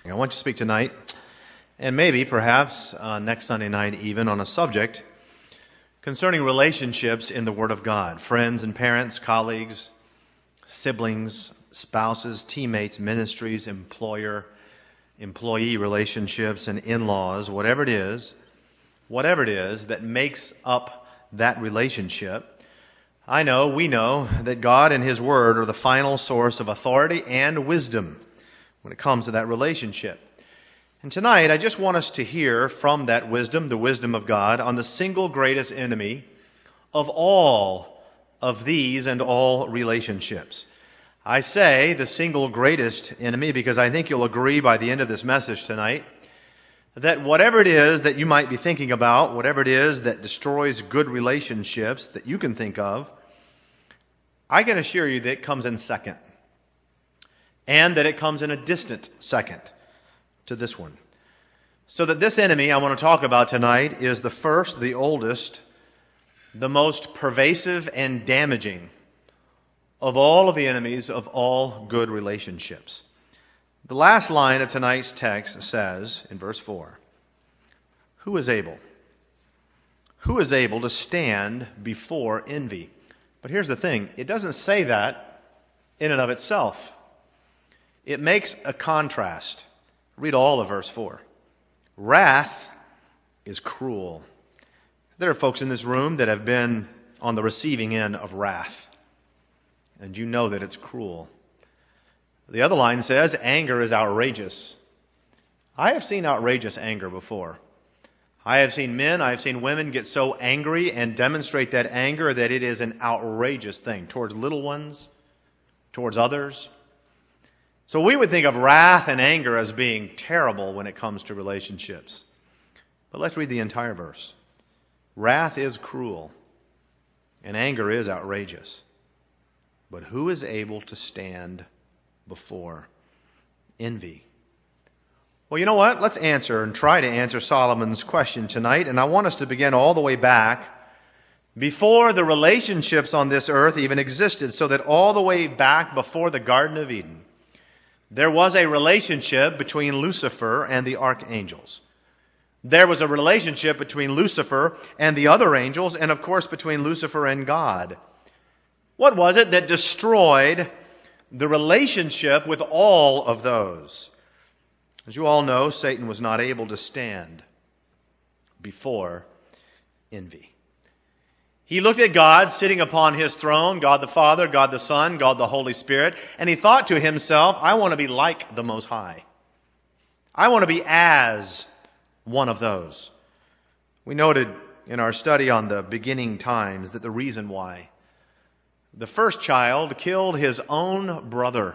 I want you to speak tonight, and maybe, perhaps, next Sunday night even, on a subject concerning relationships in the Word of God. Friends and parents, colleagues, siblings, spouses, teammates, ministries, employee relationships, and in-laws, whatever it is that makes up that relationship. We know that God and His Word are the final source of authority and wisdom when it comes to that relationship. And tonight, I just want us to hear from that wisdom, the wisdom of God, on the single greatest enemy of all of these and all relationships. I say the single greatest enemy because I think you'll agree by the end of this message tonight that whatever it is that you might be thinking about, whatever it is that destroys good relationships that you can think of, I can assure you that it comes in second. And that it comes in a distant second to this one. So that this enemy I want to talk about tonight is the first, the oldest, the most pervasive and damaging of all of the enemies of all good relationships. The last line of tonight's text says, in verse 4, Who is able? Who is able to stand before envy? But here's the thing, it doesn't say that in and of itself. It makes a contrast. Read all of verse 4. Wrath is cruel. There are folks in this room that have been on the receiving end of wrath, and you know that it's cruel. The other line says, anger is outrageous. I have seen outrageous anger before. I have seen men, I have seen women get so angry and demonstrate that anger that it is an outrageous thing towards little ones, towards others. So we would think of wrath and anger as being terrible when it comes to relationships. But let's read the entire verse. Wrath is cruel, and anger is outrageous. But who is able to stand before envy? Well, you know what? Let's answer and try to answer Solomon's question tonight. And I want us to begin all the way back before the relationships on this earth even existed, so that all the way back before the Garden of Eden, there was a relationship between Lucifer and the archangels. There was a relationship between Lucifer and the other angels, and of course between Lucifer and God. What was it that destroyed the relationship with all of those? As you all know, Satan was not able to stand before envy. He looked at God sitting upon His throne, God the Father, God the Son, God the Holy Spirit, and he thought to himself, I want to be like the Most High. I want to be as one of those. We noted in our study on the beginning times that the reason why the first child killed his own brother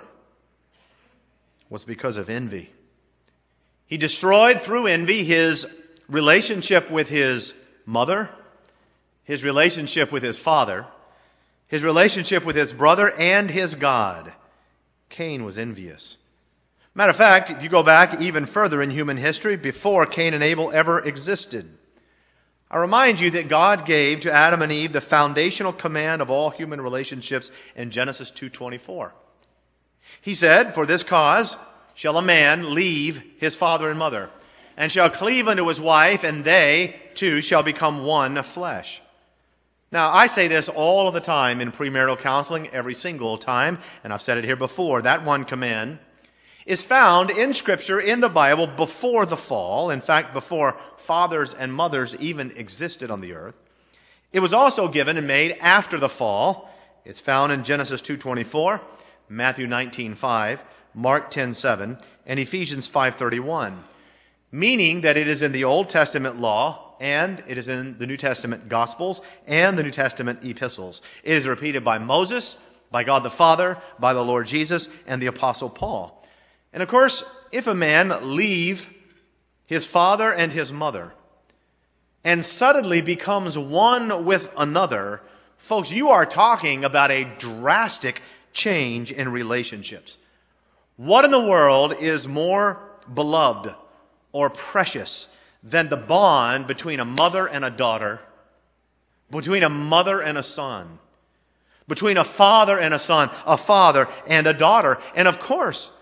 was because of envy. He destroyed through envy his relationship with his mother, his relationship with his father, his relationship with his brother, and his God. Cain was envious. Matter of fact, if you go back even further in human history, before Cain and Abel ever existed, I remind you that God gave to Adam and Eve the foundational command of all human relationships in Genesis 2:24. He said, For this cause shall a man leave his father and mother, and shall cleave unto his wife, and they two shall become one flesh. Now, I say this all of the time in premarital counseling, every single time, and I've said it here before, that one command is found in Scripture, in the Bible, before the fall. In fact, before fathers and mothers even existed on the earth. It was also given and made after the fall. It's found in Genesis 2:24, Matthew 19:5, Mark 10:7, and Ephesians 5:31, meaning that it is in the Old Testament law, and it is in the New Testament Gospels and the New Testament epistles. It is repeated by Moses, by God the Father, by the Lord Jesus, and the Apostle Paul. And of course, if a man leave his father and his mother and suddenly becomes one with another, folks, you are talking about a drastic change in relationships. What in the world is more beloved or precious than the bond between a mother and a daughter, between a mother and a son, between a father and a son, a father and a daughter? And of course,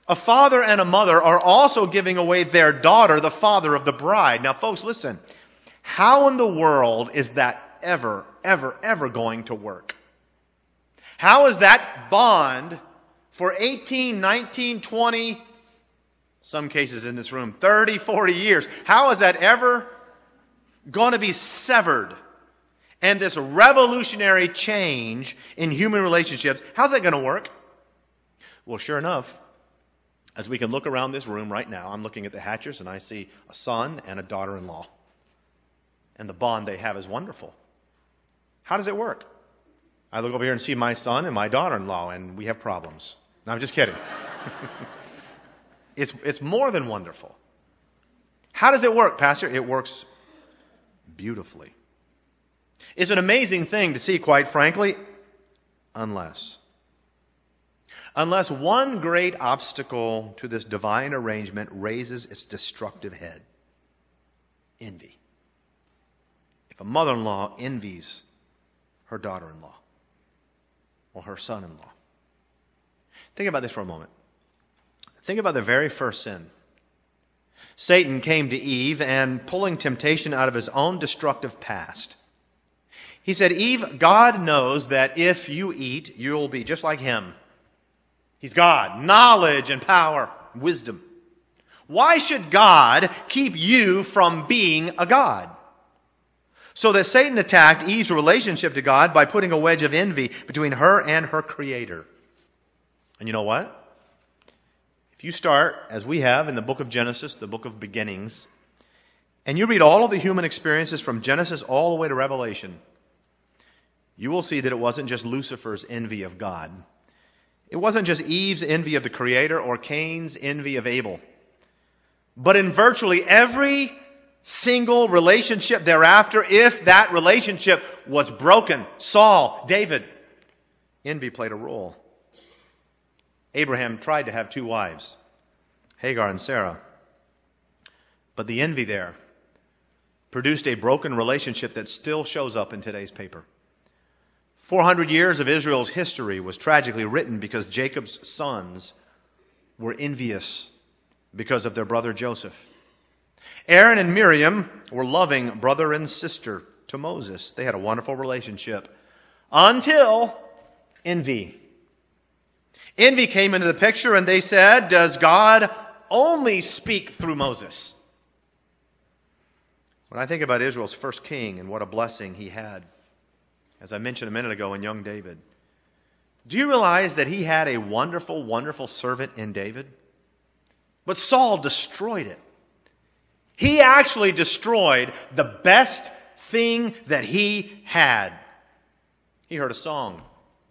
A father and a mother are also giving away their daughter, the father of the bride. Now, folks, listen. How in the world is that ever going to work? How is that bond for 18, 19, 20, some cases in this room, 30, 40 years, how is that ever going to be severed? And this revolutionary change in human relationships, how's that going to work? Well, sure enough, as we can look around this room right now, I'm looking at the Hatchers and I see a son and a daughter-in-law. And the bond they have is wonderful. How does it work? I look over here and see my son and my daughter-in-law, and we have problems. No, I'm just kidding. It's more than wonderful. How does it work, Pastor? It works beautifully. It's an amazing thing to see, quite frankly, unless one great obstacle to this divine arrangement raises its destructive head. Envy. If a mother-in-law envies her daughter-in-law or her son-in-law. Think about this for a moment. Think about the very first sin. Satan came to Eve and pulling temptation out of his own destructive past. He said, Eve, God knows that if you eat, you'll be just like him. He's God, knowledge and power, wisdom. Why should God keep you from being a God? So that Satan attacked Eve's relationship to God by putting a wedge of envy between her and her Creator. And you know what? If you start, as we have in the book of Genesis, the book of beginnings, and you read all of the human experiences from Genesis all the way to Revelation, you will see that it wasn't just Lucifer's envy of God. It wasn't just Eve's envy of the Creator or Cain's envy of Abel. But in virtually every single relationship thereafter, if that relationship was broken, Saul, David, envy played a role. Abraham tried to have two wives, Hagar and Sarah. But the envy there produced a broken relationship that still shows up in today's paper. 400 years of Israel's history was tragically written because Jacob's sons were envious because of their brother Joseph. Aaron and Miriam were loving brother and sister to Moses. They had a wonderful relationship until envy. Envy came into the picture and they said, does God only speak through Moses? When I think about Israel's first king and what a blessing he had, as I mentioned a minute ago in young David, do you realize that he had a wonderful, wonderful servant in David? But Saul destroyed it. He actually destroyed the best thing that he had. He heard a song.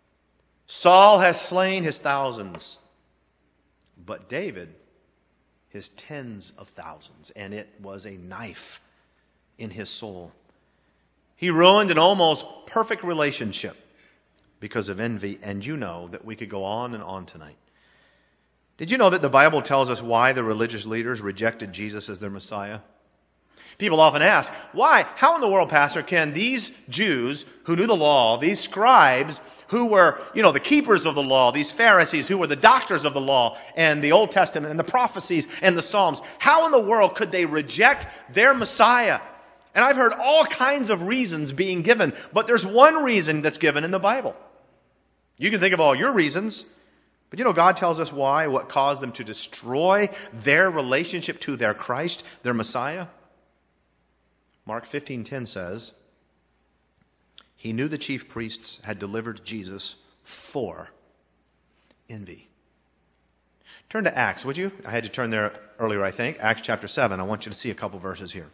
Saul has slain his thousands, but David his tens of thousands, and it was a knife in his soul. He ruined an almost perfect relationship because of envy, and you know that we could go on and on tonight. Did you know that the Bible tells us why the religious leaders rejected Jesus as their Messiah? People often ask, why? How in the world, Pastor, can these Jews who knew the law, these scribes who were, the keepers of the law, these Pharisees who were the doctors of the law and the Old Testament and the prophecies and the Psalms, how in the world could they reject their Messiah? And I've heard all kinds of reasons being given, but there's one reason that's given in the Bible. You can think of all your reasons, but God tells us why, what caused them to destroy their relationship to their Christ, their Messiah. Mark 15:10 says, he knew the chief priests had delivered Jesus for envy. Turn to Acts, would you? I had you turn there earlier, I think. Acts chapter 7. I want you to see a couple verses here.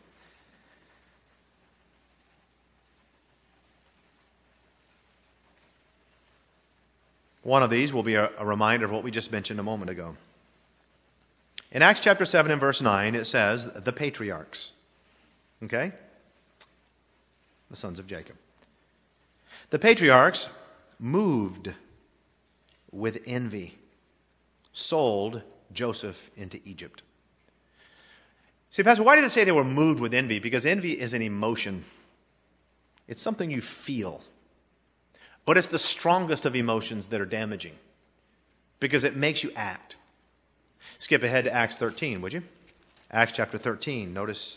One of these will be a reminder of what we just mentioned a moment ago. In Acts chapter 7 and verse 9, it says, the patriarchs. Okay? The sons of Jacob. The patriarchs, moved with envy, sold Joseph into Egypt. See, Pastor, why did it say they were moved with envy? Because envy is an emotion. It's something you feel. But it's the strongest of emotions that are damaging because it makes you act. Skip ahead to Acts 13, would you? Acts chapter 13, notice.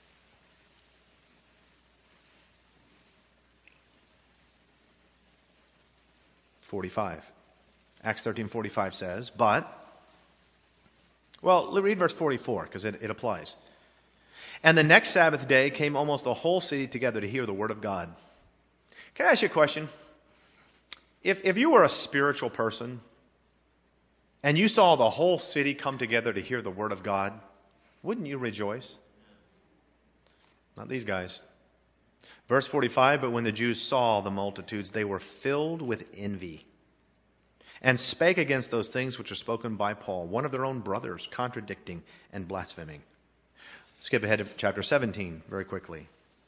Acts 13:45 says, read verse 44 because it applies. And the next Sabbath day came almost the whole city together to hear the word of God. Can I ask you a question? If you were a spiritual person and you saw the whole city come together to hear the word of God, wouldn't you rejoice? Not these guys. Verse 45, but when the Jews saw the multitudes, they were filled with envy and spake against those things which are spoken by Paul, one of their own brothers, contradicting and blaspheming. Skip ahead to chapter 17 very quickly.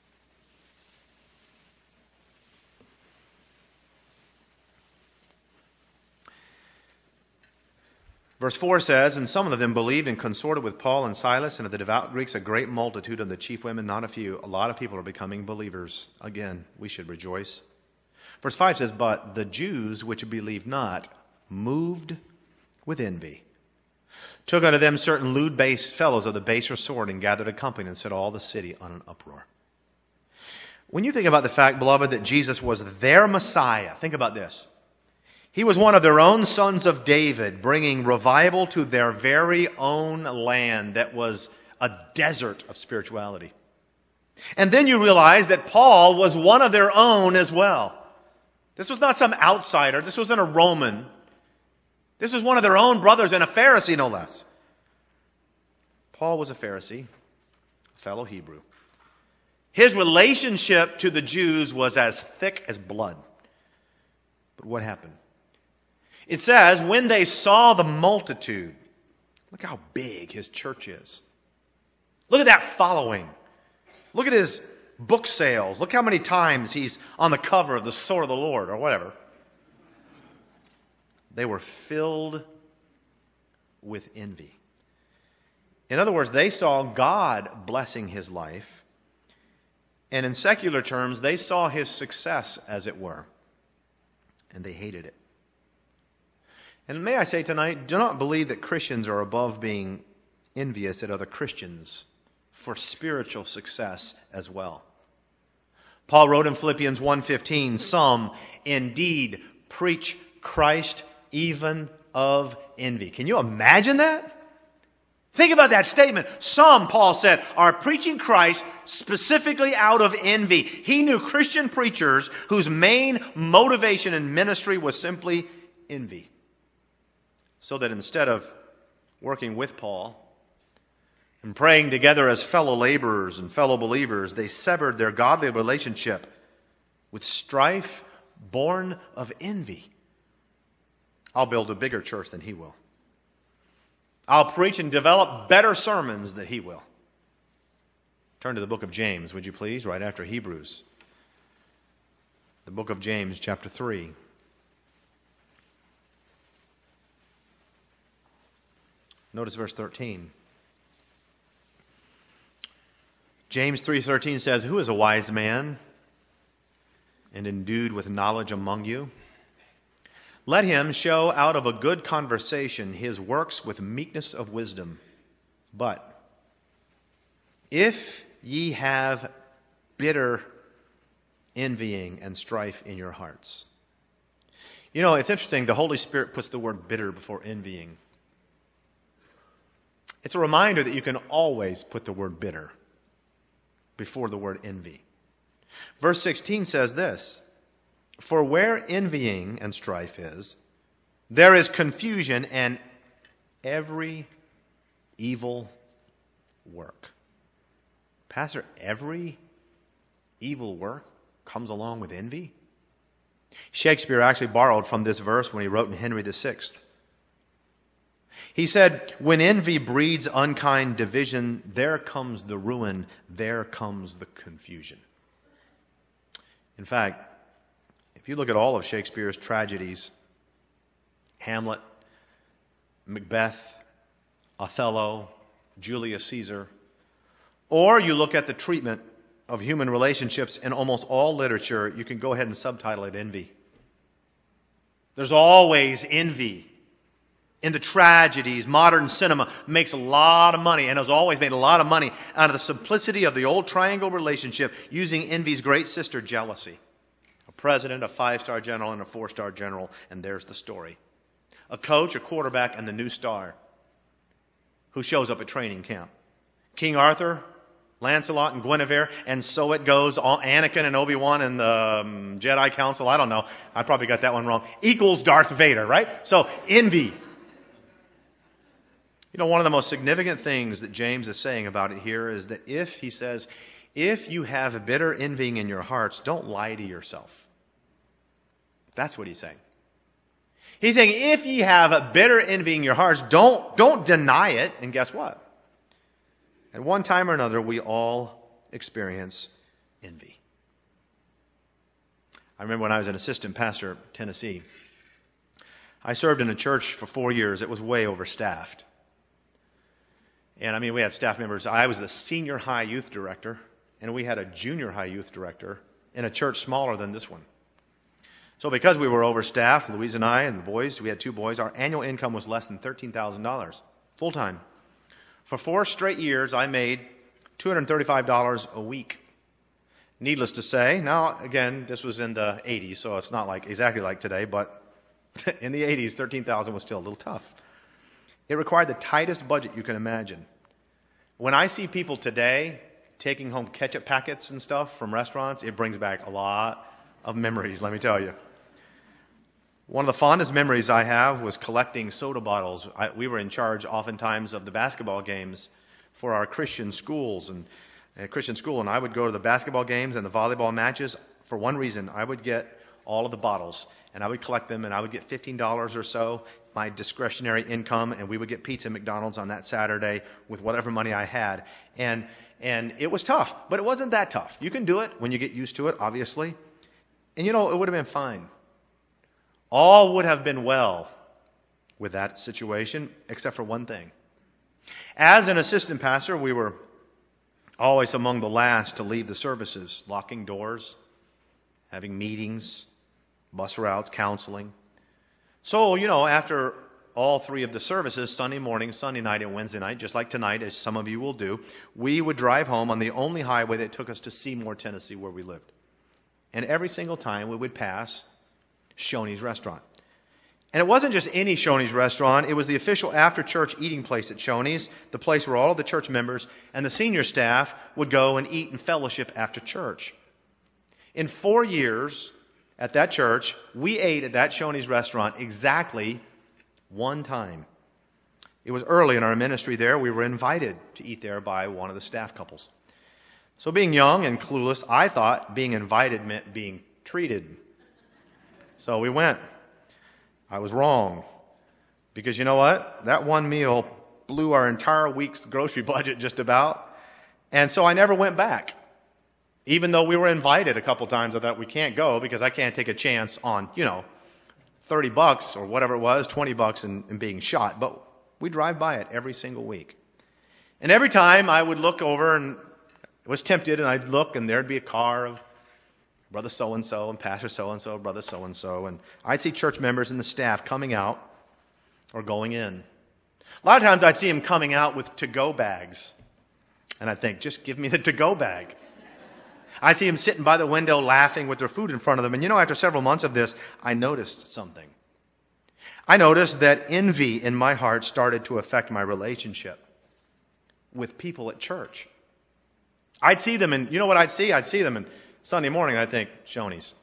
Verse 4 says, and some of them believed and consorted with Paul and Silas, and of the devout Greeks a great multitude, and the chief women not a few. A lot of people are becoming believers. Again, we should rejoice. Verse 5 says, but the Jews which believed not, moved with envy, took unto them certain lewd base fellows of the baser sort, and gathered a company, and set all the city on an uproar. When you think about the fact, beloved, that Jesus was their Messiah, think about this. He was one of their own sons of David, bringing revival to their very own land that was a desert of spirituality. And then you realize that Paul was one of their own as well. This was not some outsider. This wasn't a Roman. This was one of their own brothers, and a Pharisee no less. Paul was a Pharisee, a fellow Hebrew. His relationship to the Jews was as thick as blood. But what happened? It says, when they saw the multitude, look how big his church is. Look at that following. Look at his book sales. Look how many times he's on the cover of the Sword of the Lord or whatever. They were filled with envy. In other words, they saw God blessing his life. And in secular terms, they saw his success, as it were. And they hated it. And may I say tonight, do not believe that Christians are above being envious at other Christians for spiritual success as well. Paul wrote in Philippians 1:15, some indeed preach Christ even of envy. Can you imagine that? Think about that statement. Some, Paul said, are preaching Christ specifically out of envy. He knew Christian preachers whose main motivation in ministry was simply envy. So that instead of working with Paul and praying together as fellow laborers and fellow believers, they severed their godly relationship with strife born of envy. I'll build a bigger church than he will. I'll preach and develop better sermons than he will. Turn to the book of James, would you please, right after Hebrews. The book of James, chapter 3. Notice verse 13. James 3:13 says, who is a wise man and endued with knowledge among you? Let him show out of a good conversation his works with meekness of wisdom. But if ye have bitter envying and strife in your hearts. You know, it's interesting, the Holy Spirit puts the word bitter before envying. It's a reminder that you can always put the word bitter before the word envy. Verse 16 says this, for where envying and strife is, there is confusion and every evil work. Pastor, every evil work comes along with envy? Shakespeare actually borrowed from this verse when he wrote in Henry VI. He said, when envy breeds unkind division, there comes the ruin, there comes the confusion. In fact, if you look at all of Shakespeare's tragedies, Hamlet, Macbeth, Othello, Julius Caesar, or you look at the treatment of human relationships in almost all literature, you can go ahead and subtitle it envy. There's always envy in the tragedies. Modern cinema makes a lot of money and has always made a lot of money out of the simplicity of the old triangle relationship using envy's great sister, jealousy. A president, a 5-star general, and a 4-star general, and there's the story. A coach, a quarterback, and the new star who shows up at training camp. King Arthur, Lancelot, and Guinevere, and so it goes. Anakin and Obi-Wan and the Jedi Council, I don't know. I probably got that one wrong. Equals Darth Vader, right? So, envy. You know, one of the most significant things that James is saying about it here is that he says, if you have bitter envying in your hearts, don't lie to yourself. That's what he's saying. He's saying, if ye have a bitter envy in your hearts, don't deny it. And guess what? At one time or another, we all experience envy. I remember when I was an assistant pastor in Tennessee, I served in a church for 4 years. It was way overstaffed. And I mean, we had staff members. I was the senior high youth director, and we had a junior high youth director in a church smaller than this one. So because we were overstaffed, Louise and I and the boys, we had 2 boys, our annual income was less than $13,000, full-time. For 4 straight years, I made $235 a week. Needless to say, now, again, this was in the 80s, so it's not like exactly like today, but in the 80s, $13,000 was still a little tough. It required the tightest budget you can imagine. When I see people today taking home ketchup packets and stuff from restaurants, it brings back a lot of memories, let me tell you. One of the fondest memories I have was collecting soda bottles. We were in charge oftentimes of the basketball games for our Christian schools. And I would go to the basketball games and the volleyball matches for one reason. I would get all of the bottles, and I would collect them, and I would get $15 or so, my discretionary income, and we would get pizza at McDonald's on that Saturday with whatever money I had. And it was tough, but it wasn't that tough. You can do it when you get used to it, obviously. And you know, it would have been fine. All would have been well with that situation, except for one thing. As an assistant pastor, we were always among the last to leave the services, locking doors, having meetings, bus routes, counseling. So, you know, after all 3 of the services, Sunday morning, Sunday night, and Wednesday night, just like tonight, as some of you will do, we would drive home on the only highway that took us to Seymour, Tennessee, where we lived. And every single time we would pass Shoney's restaurant. And it wasn't just any Shoney's restaurant. It was the official after-church eating place at Shoney's, the place where all of the church members and the senior staff would go and eat and fellowship after church. In 4 years at that church, we ate at that Shoney's restaurant exactly 1 time. It was early in our ministry there. We were invited to eat there by one of the staff couples. So being young and clueless, I thought being invited meant being treated. So we went. I was wrong. Because you know what? That one meal blew our entire week's grocery budget just about. And so I never went back. Even though we were invited a couple times, I thought we can't go because I can't take a chance on, $30 or whatever it was, $20 and being shot. But we drive by it every single week. And every time I would look over and was tempted, and I'd look and there'd be a car of Brother so-and-so and Pastor so-and-so, Brother so-and-so. And I'd see church members and the staff coming out or going in. A lot of times I'd see them coming out with to-go bags. And I'd think, just give me the to-go bag. I'd see them sitting by the window laughing with their food in front of them. And after several months of this, I noticed something. I noticed that envy in my heart started to affect my relationship with people at church. I'd see them, and you know what I'd see? I'd see them, and Sunday morning I'd think, Shoney's.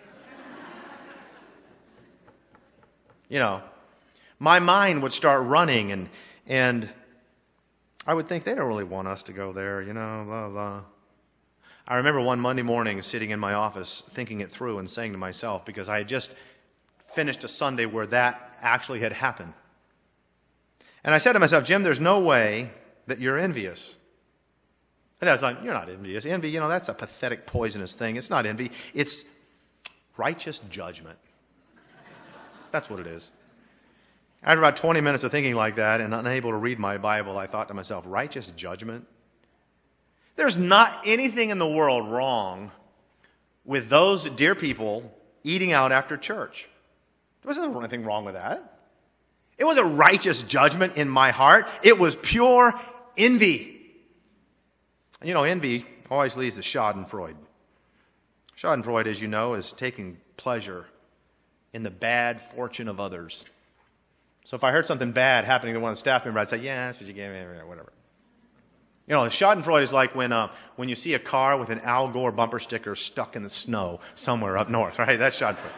My mind would start running, and I would think they don't really want us to go there, blah, blah. I remember one Monday morning sitting in my office thinking it through and saying to myself, because I had just finished a Sunday where that actually had happened. And I said to myself, Jim, there's no way that you're envious. And I was like, you're not envious. Envy, that's a pathetic, poisonous thing. It's not envy. It's righteous judgment. That's what it is. After about 20 minutes of thinking like that and unable to read my Bible, I thought to myself, righteous judgment? There's not anything in the world wrong with those dear people eating out after church. There wasn't anything wrong with that. It was a righteous judgment in my heart. It was pure envy. And you know, envy always leads to schadenfreude. Schadenfreude, as you know, is taking pleasure in the bad fortune of others. So if I heard something bad happening to one of the staff members, I'd say, yeah, that's what you gave me, whatever. You know, schadenfreude is like when you see a car with an Al Gore bumper sticker stuck in the snow somewhere up north, right? That's schadenfreude.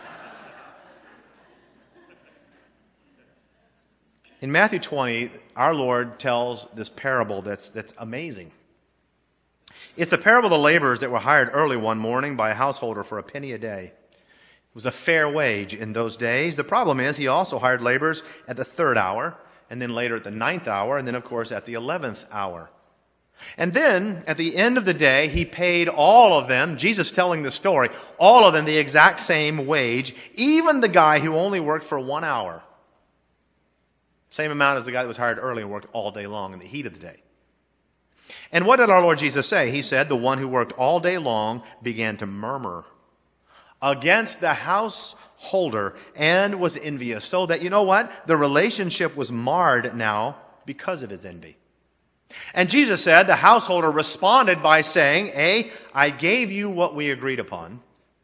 In Matthew 20, our Lord tells this parable that's amazing. It's the parable of the laborers that were hired early one morning by a householder for a penny a day. It was a fair wage in those days. The problem is he also hired laborers at the 3rd hour, and then later at the 9th hour, and then, of course, at the 11th hour. And then, at the end of the day, he paid all of them, Jesus telling the story, all of them the exact same wage, even the guy who only worked for 1 hour. Same amount as the guy that was hired early and worked all day long in the heat of the day. And what did our Lord Jesus say? He said, the one who worked all day long began to murmur against the householder and was envious. So that, you know what? The relationship was marred now because of his envy. And Jesus said the householder responded by saying, A, I gave you what we agreed upon.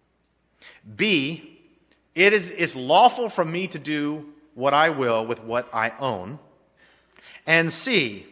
B, it's lawful for me to do what I will with what I own. And C,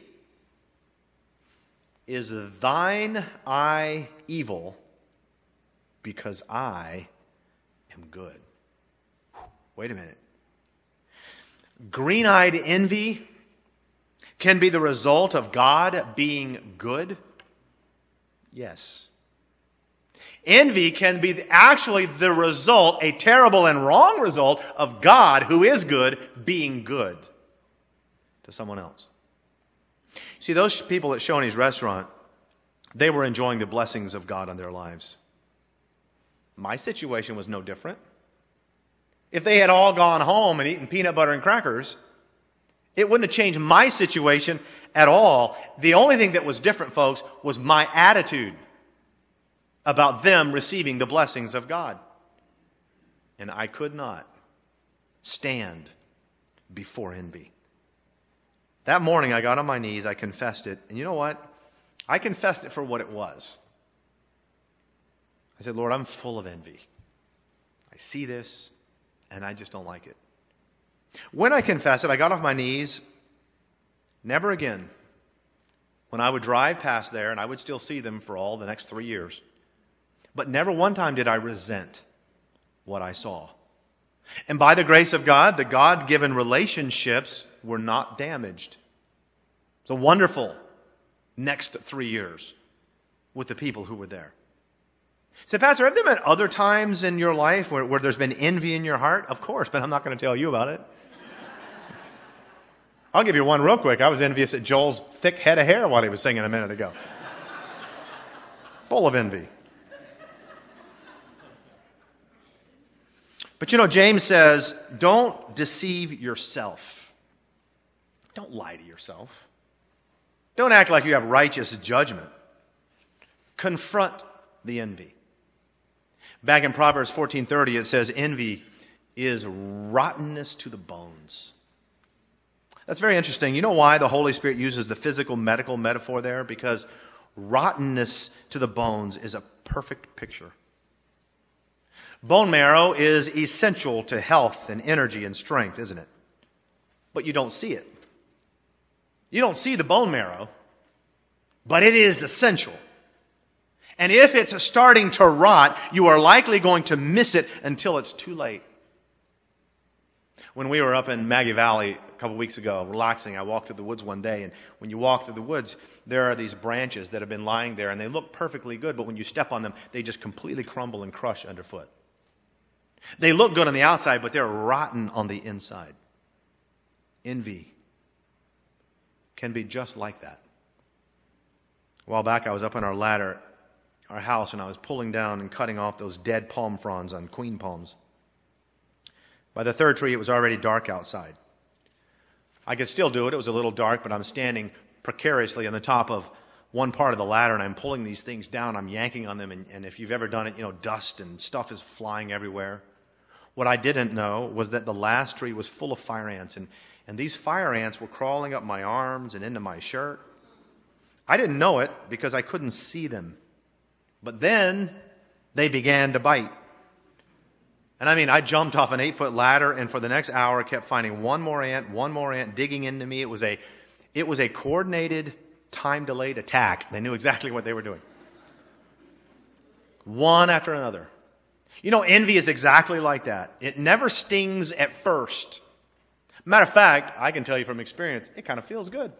is thine eye evil because I am good? Wait a minute. Green-eyed envy can be the result of God being good? Yes. Envy can be actually the result, a terrible and wrong result, of God, who is good, being good to someone else. See, those people at Shoney's restaurant, they were enjoying the blessings of God on their lives. My situation was no different. If they had all gone home and eaten peanut butter and crackers, it wouldn't have changed my situation at all. The only thing that was different, folks, was my attitude about them receiving the blessings of God. And I could not stand before envy. That morning I got on my knees, I confessed it, and you know what? I confessed it for what it was. I said, Lord, I'm full of envy. I see this, and I just don't like it. When I confessed it, I got off my knees. Never again. When I would drive past there, and I would still see them for all the next 3 years, but never one time did I resent what I saw. And by the grace of God, the God-given relationships were not damaged. It's a wonderful next 3 years with the people who were there. Say, Pastor, have there been other times in your life where there's been envy in your heart? Of course, but I'm not going to tell you about it. I'll give you one real quick. I was envious at Joel's thick head of hair while he was singing a minute ago. Full of envy. But you know, James says, don't deceive yourself. Don't lie to yourself. Don't act like you have righteous judgment. Confront the envy. Back in Proverbs 14:30, it says, envy is rottenness to the bones. That's very interesting. You know why the Holy Spirit uses the physical medical metaphor there? Because rottenness to the bones is a perfect picture. Bone marrow is essential to health and energy and strength, isn't it? But you don't see it. You don't see the bone marrow, but it is essential. And if it's starting to rot, you are likely going to miss it until it's too late. When we were up in Maggie Valley a couple weeks ago, relaxing, I walked through the woods one day, and when you walk through the woods, there are these branches that have been lying there, and they look perfectly good, but when you step on them, they just completely crumble and crush underfoot. They look good on the outside, but they're rotten on the inside. Envy can be just like that. A while back, I was up on our ladder, our house, and I was pulling down and cutting off those dead palm fronds on queen palms. By the third tree, it was already dark outside. I could still do it. It was a little dark, but I'm standing precariously on the top of one part of the ladder, and I'm pulling these things down. I'm yanking on them, and if you've ever done it, you know, dust and stuff is flying everywhere. What I didn't know was that the last tree was full of fire ants, and these fire ants were crawling up my arms and into my shirt. I didn't know it because I couldn't see them. But then they began to bite. And I jumped off an 8-foot ladder, and for the next hour kept finding one more ant digging into me. It was a coordinated, time-delayed attack. They knew exactly what they were doing. One after another. Envy is exactly like that. It never stings at first. Matter of fact, I can tell you from experience, it kind of feels good.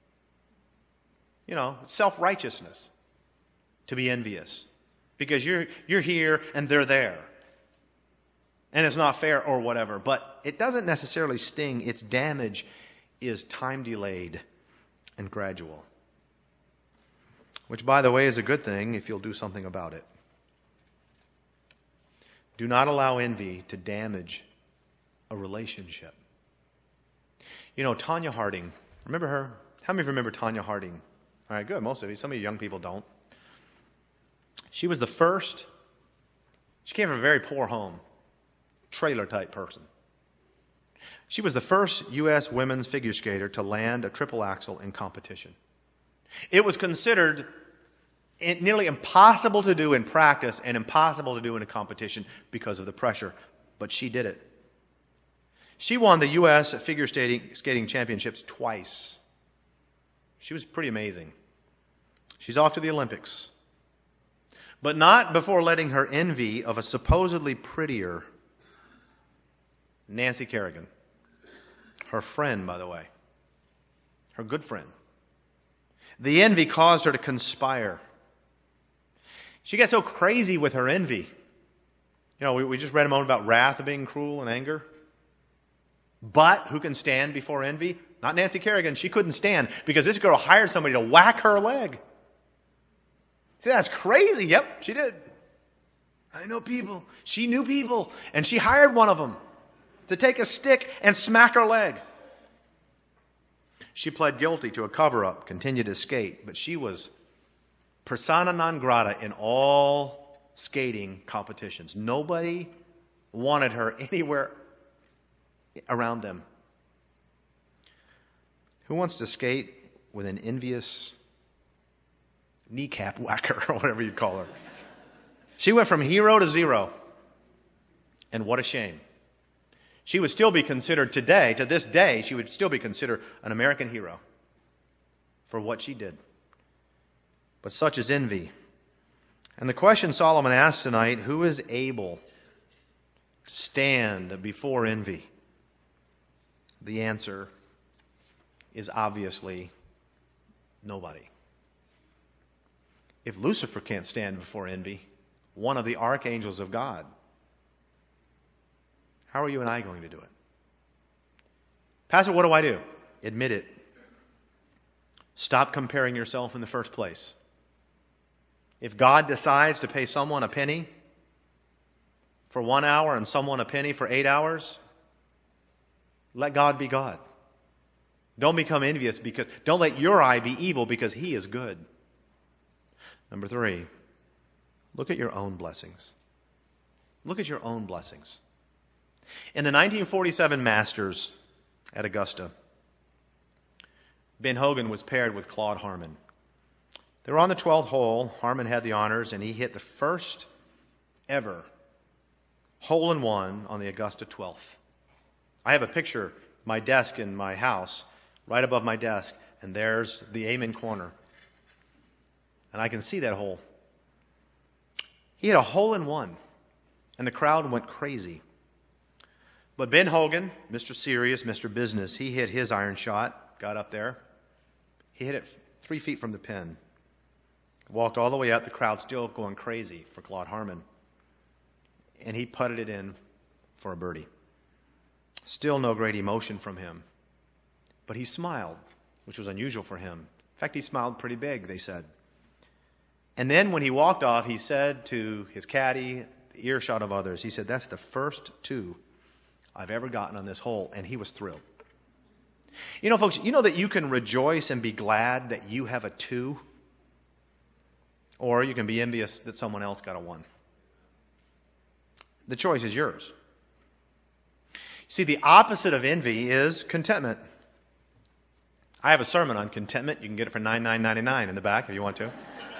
It's self-righteousness to be envious. Because you're here and they're there. And it's not fair or whatever. But it doesn't necessarily sting. Its damage is time-delayed and gradual. Which, by the way, is a good thing if you'll do something about it. Do not allow envy to damage a relationship. Tonya Harding. Remember her? How many of you remember Tonya Harding? All right, good. Most of you. Some of you young people don't. She was the first. She came from a very poor home. Trailer-type person. She was the first U.S. women's figure skater to land a triple axel in competition. It was considered nearly impossible to do in practice and impossible to do in a competition because of the pressure. But she did it. She won the U.S. figure skating championships twice. She was pretty amazing. She's off to the Olympics. But not before letting her envy of a supposedly prettier Nancy Kerrigan, her friend, by the way, her good friend. The envy caused her to conspire. She got so crazy with her envy. We just read a moment about wrath being cruel and anger. But who can stand before envy? Not Nancy Kerrigan. She couldn't stand because this girl hired somebody to whack her leg. See, that's crazy. Yep, she did. I know people. She knew people. And she hired one of them to take a stick and smack her leg. She pled guilty to a cover-up, continued to skate, but she was persona non grata in all skating competitions. Nobody wanted her anywhere around them. Who wants to skate with an envious kneecap whacker or whatever you call her? She went from hero to zero. And what a shame. She would still be considered today, to this day, she would still be considered an American hero for what she did. But such is envy. And the question Solomon asks tonight, who is able to stand before envy? The answer is obviously nobody. If Lucifer can't stand before envy, one of the archangels of God, how are you and I going to do it? Pastor, what do I do? Admit it. Stop comparing yourself in the first place. If God decides to pay someone a penny for 1 hour and someone a penny for 8 hours, let God be God. Don't become envious don't let your eye be evil because he is good. Number 3, look at your own blessings. Look at your own blessings. In the 1947 Masters at Augusta, Ben Hogan was paired with Claude Harmon. They were on the 12th hole. Harmon had the honors, and he hit the first ever hole-in-one on the Augusta 12th. I have a picture, my desk in my house, right above my desk, and there's the amen corner. And I can see that hole. He had a hole-in-one, and the crowd went crazy. But Ben Hogan, Mr. Serious, Mr. Business, he hit his iron shot, got up there. He hit it 3 feet from the pin. Walked all the way up, the crowd still going crazy for Claude Harmon. And he putted it in for a birdie. Still no great emotion from him. But he smiled, which was unusual for him. In fact, he smiled pretty big, they said. And then when he walked off, he said to his caddy, the earshot of others, he said, "That's the first 2 I've ever gotten on this hole," and he was thrilled. You know, folks, you know that you can rejoice and be glad that you have a 2, or you can be envious that someone else got a 1. The choice is yours. See, the opposite of envy is contentment. I have a sermon on contentment. You can get it for $99.99 in the back if you want to.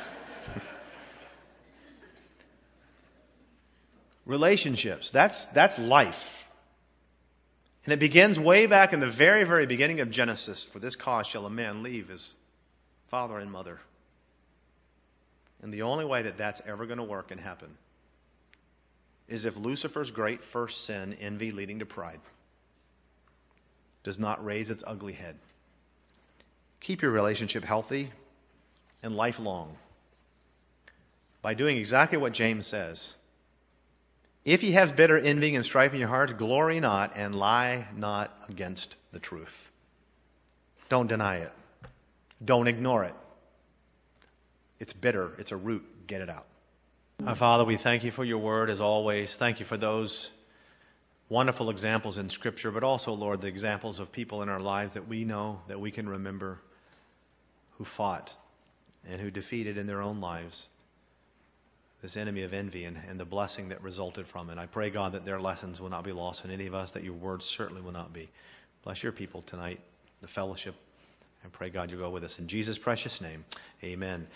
Relationships, that's life. And it begins way back in the very, very beginning of Genesis. For this cause shall a man leave his father and mother. And the only way that that's ever going to work and happen is if Lucifer's great first sin, envy leading to pride, does not raise its ugly head. Keep your relationship healthy and lifelong by doing exactly what James says. If ye have bitter envying and strife in your hearts, glory not and lie not against the truth. Don't deny it. Don't ignore it. It's bitter. It's a root. Get it out. Our Father, we thank you for your word as always. Thank you for those wonderful examples in Scripture, but also, Lord, the examples of people in our lives that we know, that we can remember, who fought and who defeated in their own lives this enemy of envy and the blessing that resulted from it. I pray, God, that their lessons will not be lost in any of us, that your words certainly will not be. Bless your people tonight, the fellowship. I pray, God, you go with us. In Jesus' precious name, amen.